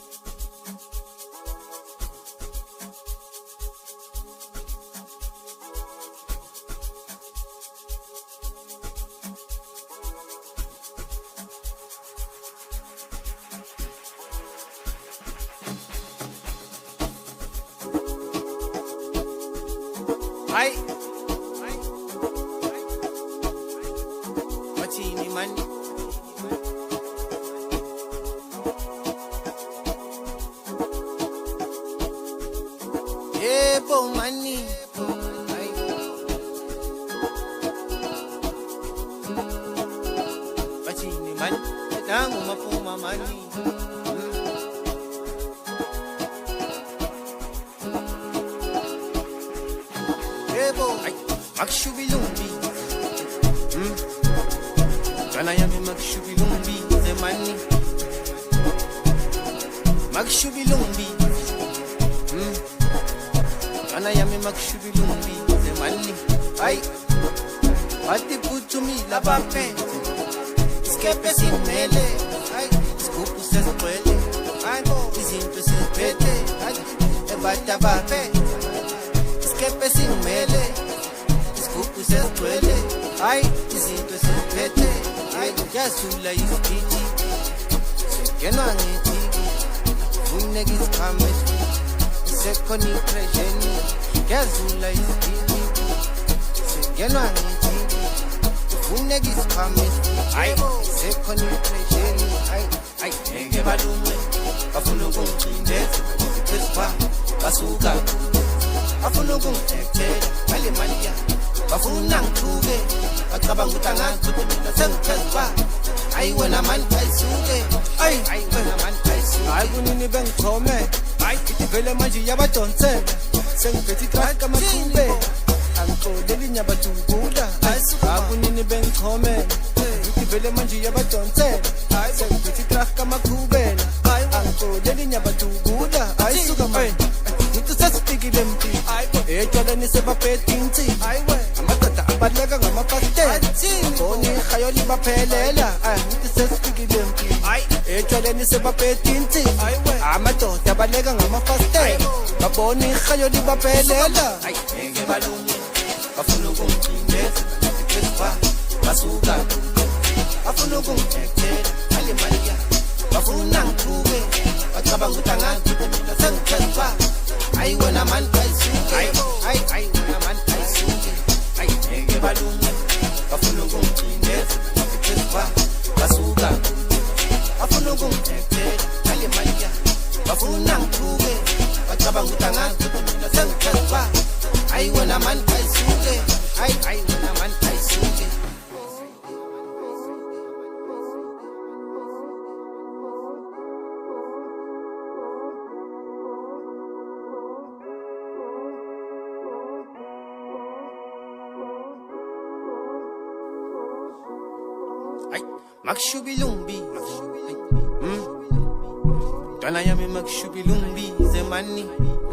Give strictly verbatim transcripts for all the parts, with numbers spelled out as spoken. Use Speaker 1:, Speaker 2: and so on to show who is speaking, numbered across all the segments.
Speaker 1: Ay, Martini man. Yeah, bo money. Ay, Martini man. Dango mapuma money. Ay, magshubilumbi. Hmm. Kana yami magshubilumbi the money. Magshubilumbi. Hmm. Kana yami magshubilumbi the money. Ay, ati putumi la bape. Skepe sin mele. Ay, skupu se skwele. Ay, izinto se pete. Ay, ebata bape. Skepe sin mele. Iskupu sesgcwele. Ay, izinto seziphethe. Ay, yasula izithithi. Sengenwa ngethiki. Uneka iziqhamu esifile. Sekhona ipresheni. Yazula izithithi. Sengenwa ngethiki. Uneka iziqhamu esifile. Ay, sekhona ipresheni. Ay, ay, ngeke balume. Bafuna ukungicindeza. Phezu kwami basuka. Bafuna ukungithethela ngale mali yami. Bafuna ngithuke. Bacabanga ukuthi angazi mina sengiphezu kwabo. Hayi wena mani ayisuke. Ay, hayi wena mani ayisuke. Hayi kunini bengichome. Hayi ithi vele manje yabadonsela. Sengiphethe itraka amakhumbe. Angixoleli nyabathungula. Hayi kunini bengichome. Ithi vele manje yabadonsela. Hayi sengiphethe itraka amakhubela. Angixoleli nyabathungula. Hayi suka manje. Ngithi sesifikile mpi. Etshwaleni sebaphethe insini. Amadoda abaleka ngamafasitela. Mboni ihayoli baphelela. Ngithi sesifikile mpi. Etshwaleni sebaphethe insini. Amadoda abaleka ngamafasitela. Baboni ihayoli baphelela. Ngeke balume. Bafuna ukungicindeza. Phezu kwami basuka. Bafuna ukungithethela ngale mali yami. Bafuna ngithuke. Bacabanga ukuthi angazi mina sengiphezu kwabo. Hayi wena mani ayisuke. Hayi hayi wena mani ayisuke. Hayi ngeke balume. Bafuna ukungicindeza. Phezu kwami basuka. Bafuna ukungithethela ngale mali yami. Bafuna ngithuke. Bacabanga ukuthi angazi mina sengiphezu kwabo. Hayi wena mani ayisuke. Hayi hayi wena mani ayisuke. Ay, magshubilumbi. Hmm. Dwana yami magshubilumbi the money.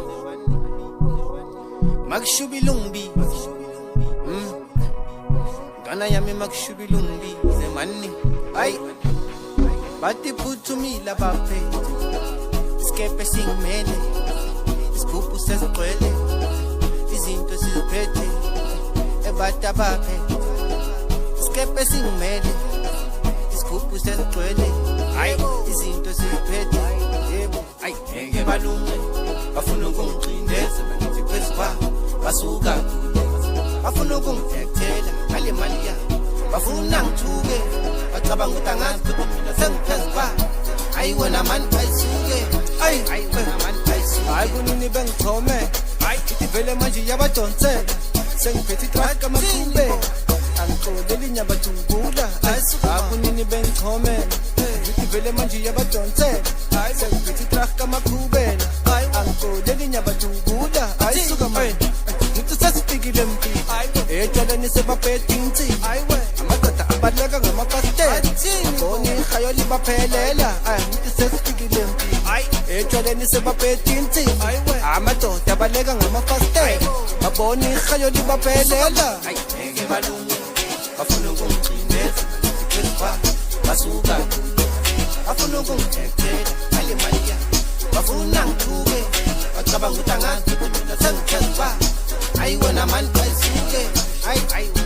Speaker 1: Magshubilumbi. Hmm. Dwana yami magshubilumbi the money. Ay, bati phuthumi la baphethe. Skepe singmele. Iskupu sesgcwele. Izinto siziphethe. Ebata baphethe. Skepe singmele. Iskupu sesgcwele. Ay, izinto siziphethe. Yebo, ay, ngeke balume. Bafuna ukungicindeza. Ngithi phezu kwabo basuka. Bafuna ukungithethela ngale mali yami. Bafuna ngithuke. Bacabanga ukuthi angazi mina sengiphezu kwabo. Hayi wena mani ayisuke. Ay, hayi wena mani ayisuke. Hayi kunini bengichome. Hayi ithi vele manje yabadonsela. Sengiphethe itraka amakhumbe. Angixoleli nyabathungula. Akunini bengichome. Ithi vele manje yabadonsela. Sengiphethe itraka amakhubela. Angixoleli nyabathungula. Ayisuka manje. Ngithi sesifikile mpi. Etshwaleni sebaphethe insini. Amadoda abaleka ngamafasitela. Mboni ihayoli baphelela. Ngithi sesifikile mpi. Etshwaleni sebaphethe insini. Amadoda abaleka ngamafasitela. Baboni ihayoli baphelela. Ngeke balume. Bafuna ukungicindeza. Phezu kwabo basuka. Bafuna ukungithethela ngale mali yami. cabanga ukuthi angagithi mina sengithemba hayi wena mani ayisuke hayi hayi